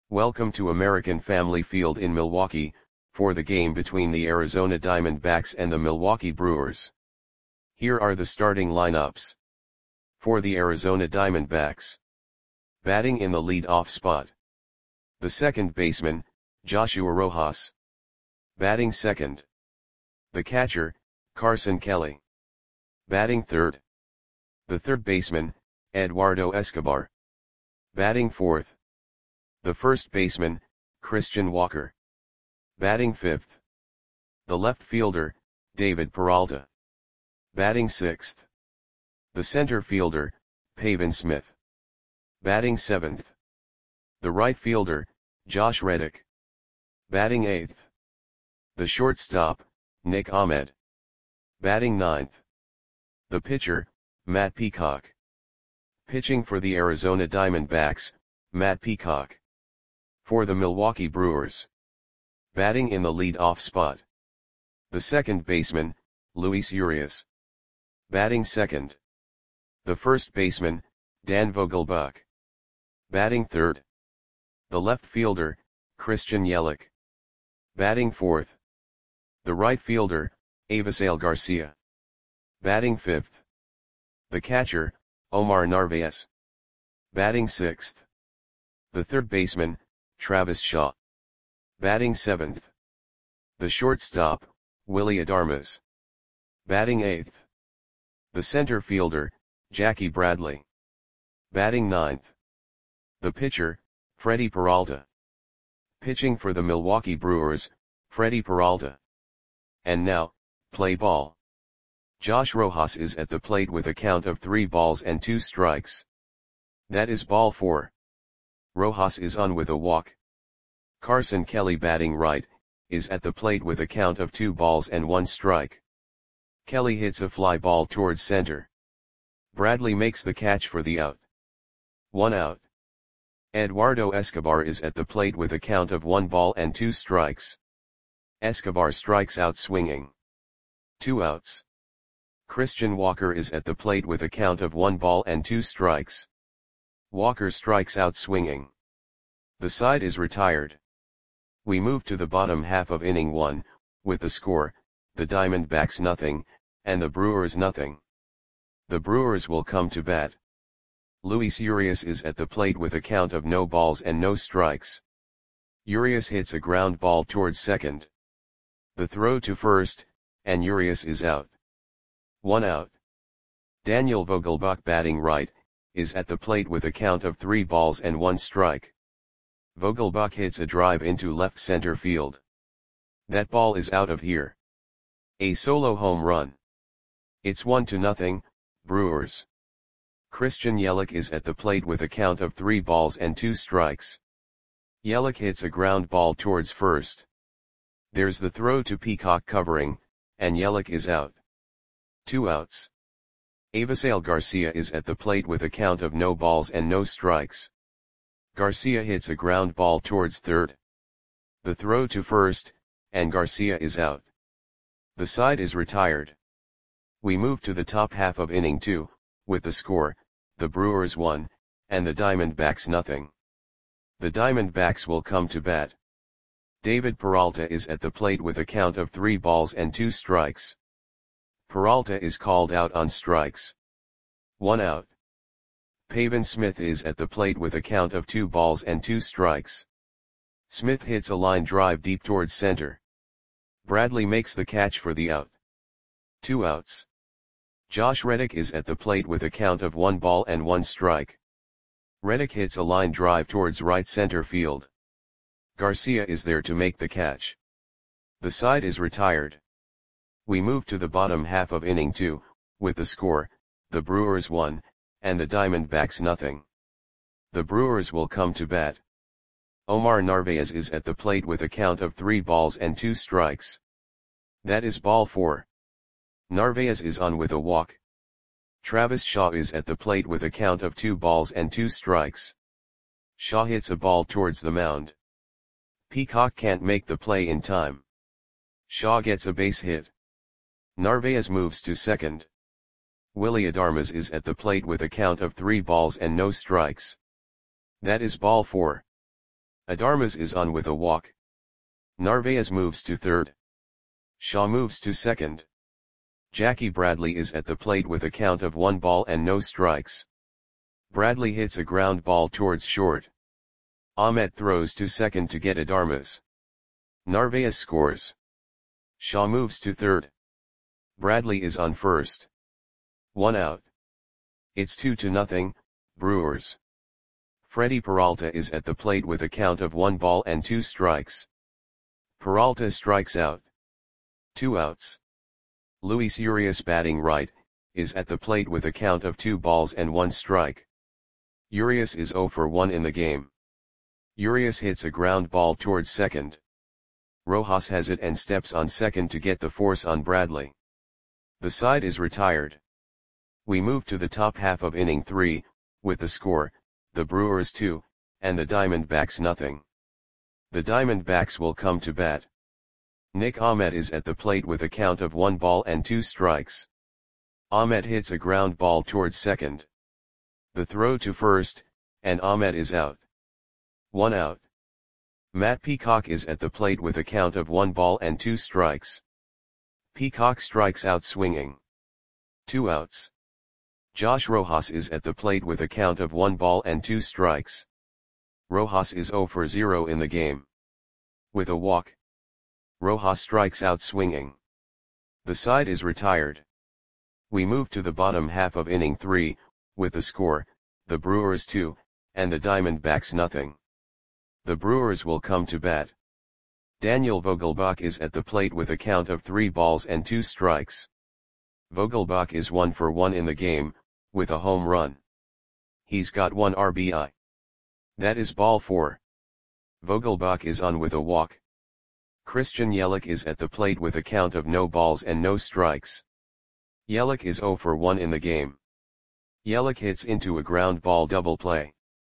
Welcome to American Family Field in Milwaukee, for the game between the Arizona Diamondbacks and the Milwaukee Brewers. Here are the starting lineups. For the Arizona Diamondbacks. Batting in the lead-off spot. The second baseman, Joshua Rojas. Batting second. The catcher, Carson Kelly. Batting third. The third baseman, Eduardo Escobar. Batting fourth. The first baseman, Christian Walker. Batting fifth. The left fielder, David Peralta. Batting sixth. The center fielder, Pavin Smith. Batting seventh. The right fielder, Josh Reddick. Batting eighth. The shortstop, Nick Ahmed. Batting ninth. The pitcher, Matt Peacock. Pitching for the Arizona Diamondbacks, Matt Peacock. For the Milwaukee Brewers. Batting in the lead-off spot. The second baseman, Luis Urias. Batting second. The first baseman, Dan Vogelbach. Batting third. The left fielder, Christian Yelich. Batting fourth. The right fielder, Avisail Garcia. Batting fifth. The catcher, Omar Narvaez. Batting sixth. The third baseman, Travis Shaw. Batting seventh. The shortstop, Willy Adames. Batting eighth. The center fielder, Jackie Bradley. Batting ninth. The pitcher, Freddie Peralta. Pitching for the Milwaukee Brewers, Freddie Peralta. And now, play ball. Josh Rojas is at the plate with a count of 3 balls and 2 strikes. That is ball 4. Rojas is on with a walk. Carson Kelly, batting right, is at the plate with a count of 2 balls and 1 strike. Kelly hits a fly ball towards center. Bradley makes the catch for the out. 1 out. Eduardo Escobar is at the plate with a count of 1 ball and 2 strikes. Escobar strikes out swinging. 2 outs. Christian Walker is at the plate with a count of 1 ball and 2 strikes. Walker strikes out swinging. The side is retired. We move to the bottom half of inning 1, with the score, the Diamondbacks nothing, and the Brewers nothing. The Brewers will come to bat. Luis Urias is at the plate with a count of no balls and no strikes. Urias hits a ground ball towards second. The throw to first, and Urias is out. 1 out. Daniel Vogelbach, batting right, is at the plate with a count of 3 balls and 1 strike. Vogelbach hits a drive into left center field. That ball is out of here. A solo home run. It's 1-0, Brewers. Christian Yelich is at the plate with a count of 3 balls and 2 strikes. Yelich hits a ground ball towards first. There's the throw to Peacock covering, and Yelich is out. 2 outs. Avisail Garcia is at the plate with a count of no balls and no strikes. Garcia hits a ground ball towards third. The throw to first, and Garcia is out. The side is retired. We move to the top half of inning 2, with the score, the Brewers 1, and the Diamondbacks nothing. The Diamondbacks will come to bat. David Peralta is at the plate with a count of 3 balls and 2 strikes. Peralta is called out on strikes. 1 out. Pavin Smith is at the plate with a count of 2 balls and 2 strikes. Smith hits a line drive deep towards center. Bradley makes the catch for the out. 2 outs. Josh Reddick is at the plate with a count of 1 ball and 1 strike. Reddick hits a line drive towards right center field. Garcia is there to make the catch. The side is retired. We move to the bottom half of inning 2, with the score, the Brewers 1, and the Diamondbacks nothing. The Brewers will come to bat. Omar Narvaez is at the plate with a count of 3 balls and 2 strikes. That is ball 4. Narvaez is on with a walk. Travis Shaw is at the plate with a count of 2 balls and 2 strikes. Shaw hits a ball towards the mound. Peacock can't make the play in time. Shaw gets a base hit. Narvaez moves to second. Willy Adames is at the plate with a count of 3 balls and no strikes. That is ball 4. Adarmas is on with a walk. Narvaez moves to third. Shaw moves to second. Jackie Bradley is at the plate with a count of 1 ball and no strikes. Bradley hits a ground ball towards short. Ahmet throws to second to get Adarmas. Narvaez scores. Shaw moves to third. Bradley is on first. 1 out. It's 2-0, Brewers. Freddy Peralta is at the plate with a count of 1 ball and 2 strikes. Peralta strikes out. 2 outs. Luis Urias, batting right, is at the plate with a count of 2 balls and 1 strike. Urias is 0 for 1 in the game. Urias hits a ground ball towards second. Rojas has it and steps on second to get the force on Bradley. The side is retired. We move to the top half of inning 3, with the score, the Brewers 2, and the Diamondbacks nothing. The Diamondbacks will come to bat. Nick Ahmed is at the plate with a count of 1 ball and 2 strikes. Ahmed hits a ground ball towards second. The throw to first, and Ahmed is out. 1 out. Matt Peacock is at the plate with a count of 1 ball and 2 strikes. Peacock strikes out swinging. 2 outs. Josh Rojas is at the plate with a count of 1 ball and 2 strikes. Rojas is 0 for 0 in the game. With a walk, Rojas strikes out swinging. The side is retired. We move to the bottom half of inning 3, with the score, the Brewers 2, and the Diamondbacks nothing. The Brewers will come to bat. Daniel Vogelbach is at the plate with a count of 3 balls and 2 strikes. Vogelbach is 1 for 1 in the game, with a home run. He's got 1 RBI. That is ball 4. Vogelbach is on with a walk. Christian Yelich is at the plate with a count of no balls and no strikes. Yelich is 0 for 1 in the game. Yelich hits into a ground ball double play.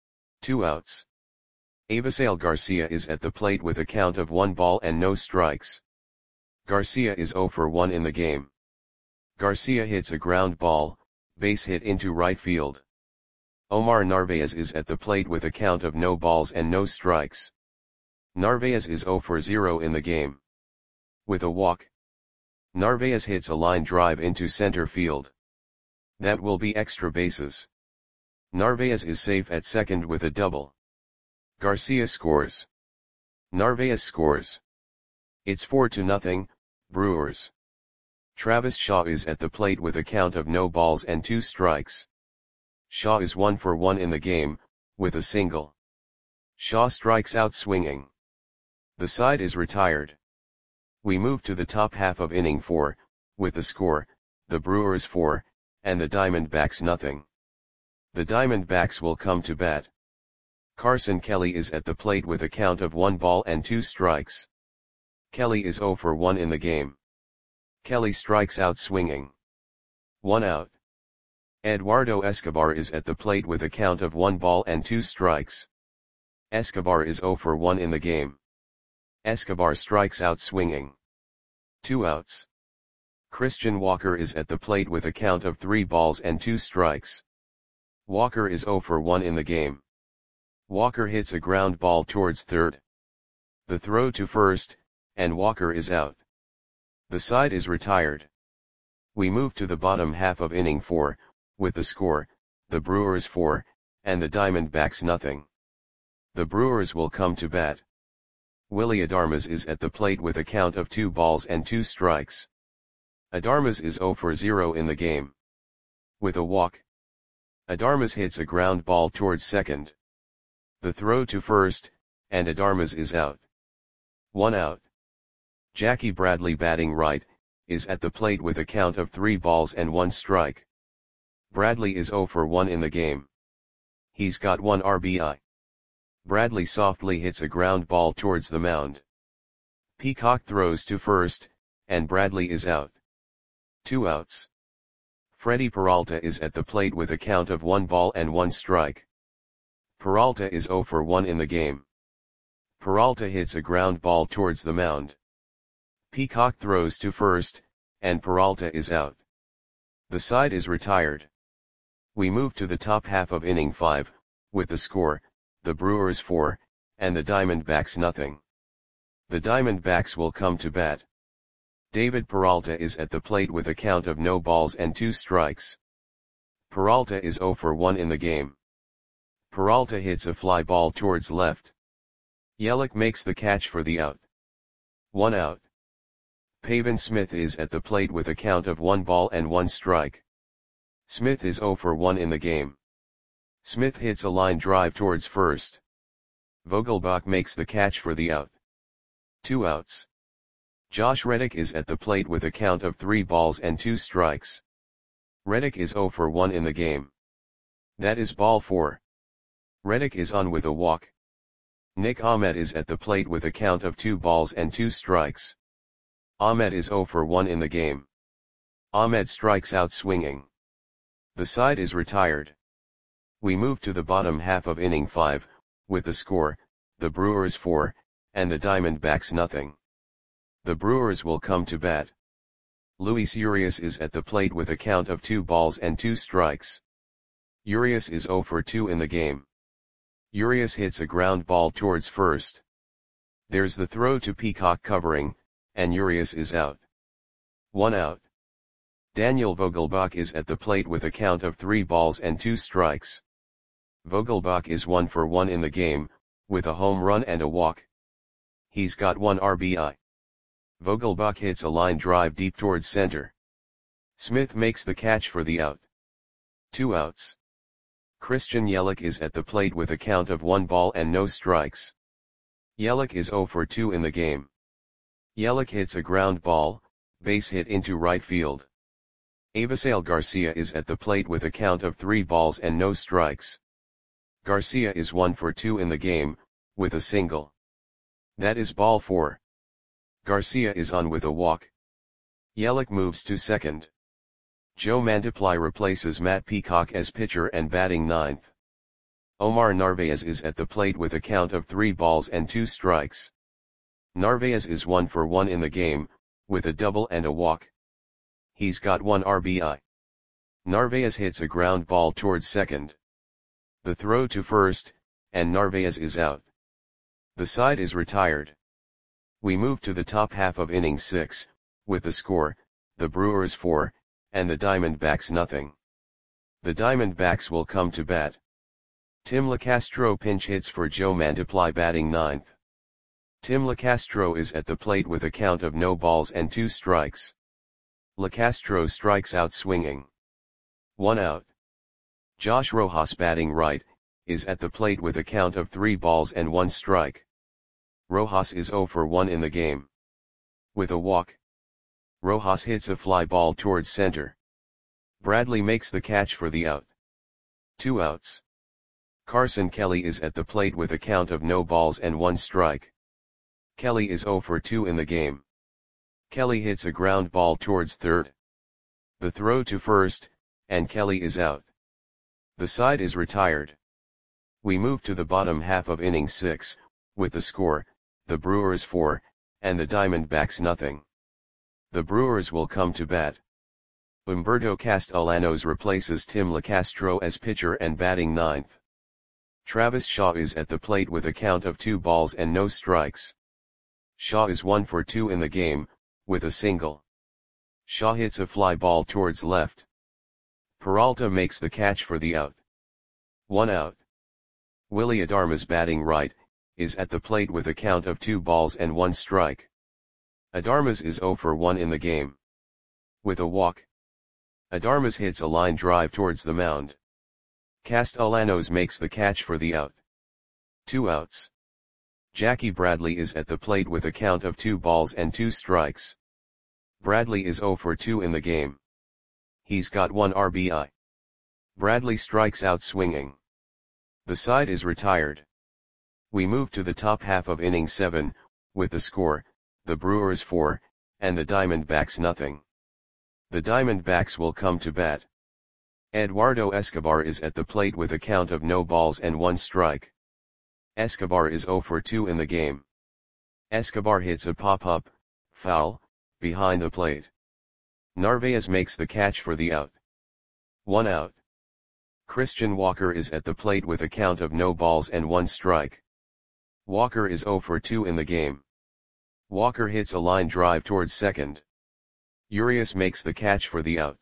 2 outs. Avisail Garcia is at the plate with a count of 1 ball and no strikes. Garcia is 0 for 1 in the game. Garcia hits a ground ball, base hit into right field. Omar Narvaez is at the plate with a count of no balls and no strikes. Narvaez is 0 for 0 in the game. With a walk, Narvaez hits a line drive into center field. That will be extra bases. Narvaez is safe at second with a double. Garcia scores. Narvaez scores. It's 4-0, Brewers. Travis Shaw is at the plate with a count of no balls and 2 strikes. Shaw is 1 for 1 in the game, with a single. Shaw strikes out swinging. The side is retired. We move to the top half of inning 4, with the score, the Brewers 4, and the Diamondbacks nothing. The Diamondbacks will come to bat. Carson Kelly is at the plate with a count of 1 ball and 2 strikes. Kelly is 0 for 1 in the game. Kelly strikes out swinging. 1 out. Eduardo Escobar is at the plate with a count of 1 ball and 2 strikes. Escobar is 0 for 1 in the game. Escobar strikes out swinging. 2 outs. Christian Walker is at the plate with a count of 3 balls and 2 strikes. Walker is 0 for 1 in the game. Walker hits a ground ball towards third. The throw to first, and Walker is out. The side is retired. We move to the bottom half of inning 4, with the score, the Brewers 4, and the Diamondbacks nothing. The Brewers will come to bat. Willy Adarmas is at the plate with a count of 2 balls and 2 strikes. Adarmas is 0 for 0 in the game. With a walk, Adarmas hits a ground ball towards second. The throw to first, and Adarmas is out. 1 out. Jackie Bradley, batting right, is at the plate with a count of 3 balls and 1 strike. Bradley is 0 for 1 in the game. He's got 1 RBI. Bradley softly hits a ground ball towards the mound. Peacock throws to first, and Bradley is out. 2 outs. Freddy Peralta is at the plate with a count of 1 ball and 1 strike. Peralta is 0 for 1 in the game. Peralta hits a ground ball towards the mound. Peacock throws to first, and Peralta is out. The side is retired. We move to the top half of inning 5, with the score, the Brewers 4, and the Diamondbacks nothing. The Diamondbacks will come to bat. David Peralta is at the plate with a count of no balls and 2 strikes. Peralta is 0 for 1 in the game. Peralta hits a fly ball towards left. Yelich makes the catch for the out. 1 out. Pavin Smith is at the plate with a count of 1 ball and 1 strike. Smith is 0 for 1 in the game. Smith hits a line drive towards first. Vogelbach makes the catch for the out. 2 outs. Josh Reddick is at the plate with a count of 3 balls and 2 strikes. Reddick is 0 for 1 in the game. That is ball 4. Reddick is on with a walk. Nick Ahmed is at the plate with a count of 2 balls and 2 strikes. Ahmed is 0 for 1 in the game. Ahmed strikes out swinging. The side is retired. We move to the bottom half of inning 5, with the score, the Brewers 4, and the Diamondbacks nothing. The Brewers will come to bat. Luis Urias is at the plate with a count of 2 balls and 2 strikes. Urias is 0 for 2 in the game. Urias hits a ground ball towards first. There's the throw to Peacock covering, and Urias is out. 1 out. Daniel Vogelbach is at the plate with a count of 3 balls and 2 strikes. Vogelbach is 1 for 1 in the game, with a home run and a walk. He's got 1 RBI. Vogelbach hits a line drive deep towards center. Smith makes the catch for the out. 2 outs. Christian Yelich is at the plate with a count of 1 ball and no strikes. Yelich is 0 for 2 in the game. Yelich hits a ground ball, base hit into right field. Avisail Garcia is at the plate with a count of 3 balls and no strikes. Garcia is 1 for 2 in the game, with a single. That is ball 4. Garcia is on with a walk. Yelich moves to second. Joe Mantiply replaces Matt Peacock as pitcher and batting 9th. Omar Narvaez is at the plate with a count of 3 balls and 2 strikes. Narvaez is 1 for 1 in the game, with a double and a walk. He's got 1 RBI. Narvaez hits a ground ball towards second. The throw to first, and Narvaez is out. The side is retired. We move to the top half of inning 6, with the score, the Brewers 4, and the Diamondbacks nothing. The Diamondbacks will come to bat. Tim Locastro pinch hits for Joe Mantiply batting 9th. Tim Locastro is at the plate with a count of no balls and 2 strikes. Locastro strikes out swinging. 1 out. Josh Rojas batting right, is at the plate with a count of 3 balls and 1 strike. Rojas is 0 for 1 in the game. With a walk. Rojas hits a fly ball towards center. Bradley makes the catch for the out. 2 outs. Carson Kelly is at the plate with a count of no balls and 1 strike. Kelly is 0 for 2 in the game. Kelly hits a ground ball towards third. The throw to first, and Kelly is out. The side is retired. We move to the bottom half of inning 6, with the score, the Brewers 4, and the Diamondbacks nothing. The Brewers will come to bat. Humberto Castellanos replaces Tim Locastro as pitcher and batting 9th. Travis Shaw is at the plate with a count of 2 balls and no strikes. Shaw is 1 for 2 in the game, with a single. Shaw hits a fly ball towards left. Peralta makes the catch for the out. 1 out. Willy Adames batting right, is at the plate with a count of 2 balls and 1 strike. Adames is 0 for 1 in the game. With a walk. Adames hits a line drive towards the mound. Castellanos makes the catch for the out. 2 outs. Jackie Bradley is at the plate with a count of 2 balls and 2 strikes. Bradley is 0 for 2 in the game. He's got 1 RBI. Bradley strikes out swinging. The side is retired. We move to the top half of inning 7, with the score, the Brewers 4, and the Diamondbacks nothing. The Diamondbacks will come to bat. Eduardo Escobar is at the plate with a count of no balls and 1 strike. Escobar is 0 for 2 in the game. Escobar hits a pop-up, foul, behind the plate. Narvaez makes the catch for the out. 1 out. Christian Walker is at the plate with a count of no balls and 1 strike. Walker is 0 for 2 in the game. Walker hits a line drive towards second. Urias makes the catch for the out.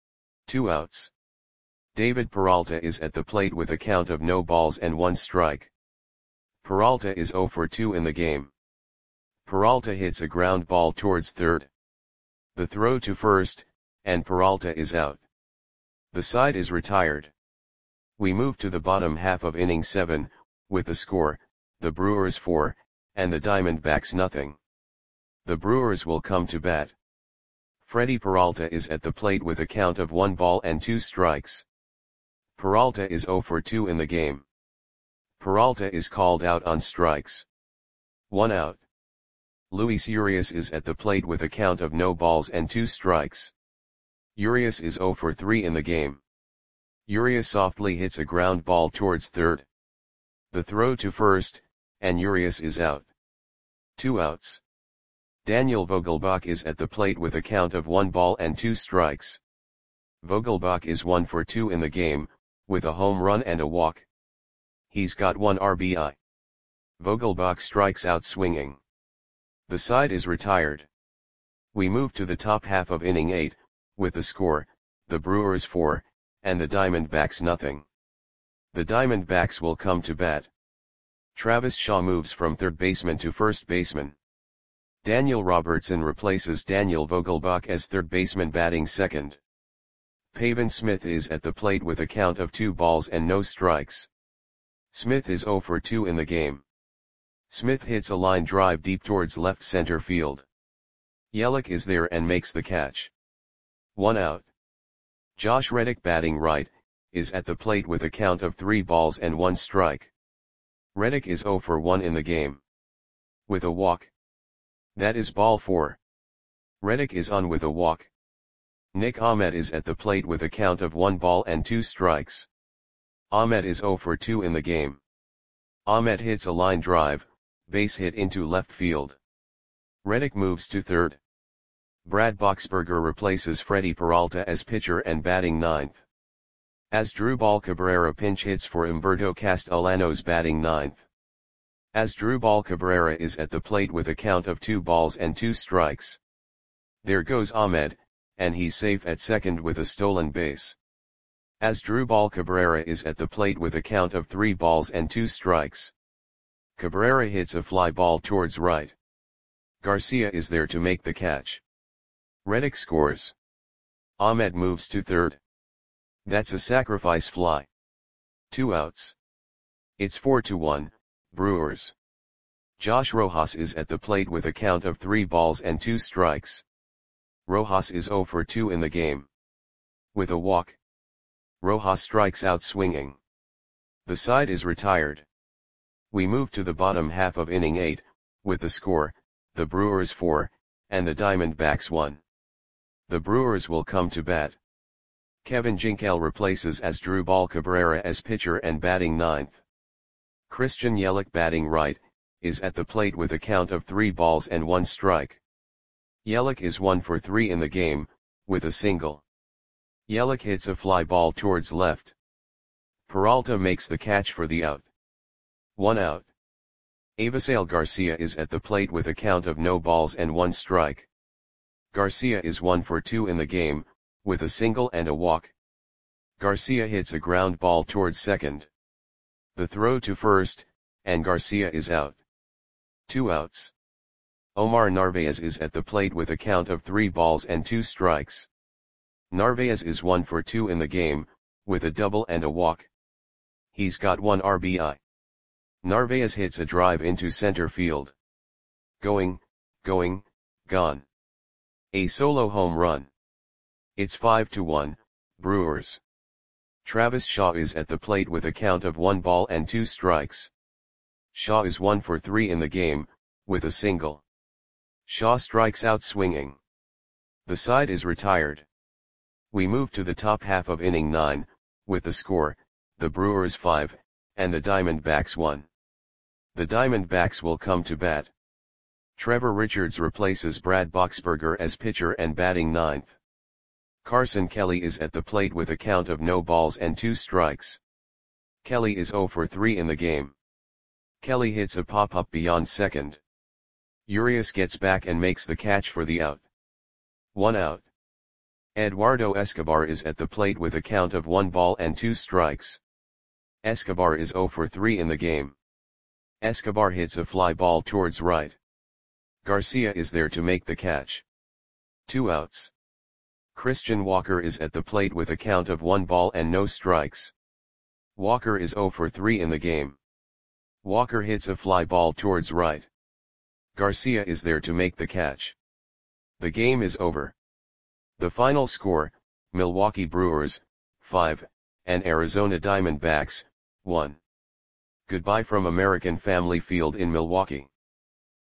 2 outs. David Peralta is at the plate with a count of no balls and 1 strike. Peralta is 0 for 2 in the game. Peralta hits a ground ball towards third. The throw to first, and Peralta is out. The side is retired. We move to the bottom half of inning 7, with the score, the Brewers 4, and the Diamondbacks nothing. The Brewers will come to bat. Freddie Peralta is at the plate with a count of 1 ball and 2 strikes. Peralta is 0 for 2 in the game. Peralta is called out on strikes. 1 out. Luis Urias is at the plate with a count of no balls and 2 strikes. Urias is 0 for 3 in the game. Urias softly hits a ground ball towards third. The throw to first, and Urias is out. 2 outs. Daniel Vogelbach is at the plate with a count of 1 ball and 2 strikes. Vogelbach is 1 for 2 in the game, with a home run and a walk. He's got 1 RBI. Vogelbach strikes out swinging. The side is retired. We move to the top half of inning 8, with the score, the Brewers 4, and the Diamondbacks nothing. The Diamondbacks will come to bat. Travis Shaw moves from third baseman to first baseman. Daniel Robertson replaces Daniel Vogelbach as third baseman batting second. Pavin Smith is at the plate with a count of 2 balls and no strikes. Smith is 0 for 2 in the game. Smith hits a line drive deep towards left center field. Yelich is there and makes the catch. 1 out. Josh Reddick batting right, is at the plate with a count of 3 balls and 1 strike. Reddick is 0 for 1 in the game. With a walk. That is ball 4. Reddick is on with a walk. Nick Ahmed is at the plate with a count of 1 ball and 2 strikes. Ahmed is 0 for 2 in the game. Ahmed hits a line drive, base hit into left field. Reddick moves to third. Brad Boxberger replaces Freddie Peralta as pitcher and batting ninth. Asdrubal Cabrera pinch hits for Humberto Castellanos batting ninth. Asdrubal Cabrera is at the plate with a count of 2 balls and 2 strikes. There goes Ahmed, and he's safe at second with a stolen base. Asdrubal Cabrera is at the plate with a count of 3 balls and 2 strikes. Cabrera hits a fly ball towards right. Garcia is there to make the catch. Reddick scores. Ahmed moves to third. That's a sacrifice fly. 2 outs. It's 4-1, Brewers. Josh Rojas is at the plate with a count of 3 balls and 2 strikes. Rojas is 0 for 2 in the game. With a walk. Rojas strikes out swinging. The side is retired. We move to the bottom half of inning 8, with the score, the Brewers 4, and the Diamondbacks 1. The Brewers will come to bat. Kevin Jinkel replaces Asdrubal Cabrera as pitcher and batting ninth. Christian Yelich batting right, is at the plate with a count of 3 balls and 1 strike. Yelich is 1 for 3 in the game, with a single. Yelich hits a fly ball towards left. Peralta makes the catch for the out. 1 out. Avisail Garcia is at the plate with a count of no balls and 1 strike. Garcia is 1 for 2 in the game, with a single and a walk. Garcia hits a ground ball towards second. The throw to first, and Garcia is out. 2 outs. Omar Narvaez is at the plate with a count of 3 balls and 2 strikes. Narvaez is 1 for 2 in the game, with a double and a walk. He's got 1 RBI. Narvaez hits a drive into center field. Going, gone. A solo home run. It's 5-1, Brewers. Travis Shaw is at the plate with a count of 1 ball and 2 strikes. Shaw is 1 for 3 in the game, with a single. Shaw strikes out swinging. The side is retired. We move to the top half of inning 9, with the score, the Brewers 5, and the Diamondbacks 1. The Diamondbacks will come to bat. Trevor Richards replaces Brad Boxberger as pitcher and batting ninth. Carson Kelly is at the plate with a count of no balls and 2 strikes. Kelly is 0 for 3 in the game. Kelly hits a pop-up beyond second. Urias gets back and makes the catch for the out. 1 out. Eduardo Escobar is at the plate with a count of 1 ball and 2 strikes. Escobar is 0 for 3 in the game. Escobar hits a fly ball towards right. Garcia is there to make the catch. 2 outs. Christian Walker is at the plate with a count of 1 ball and no strikes. Walker is 0 for 3 in the game. Walker hits a fly ball towards right. Garcia is there to make the catch. The game is over. The final score, Milwaukee Brewers, 5, and Arizona Diamondbacks, 1. Goodbye from American Family Field in Milwaukee.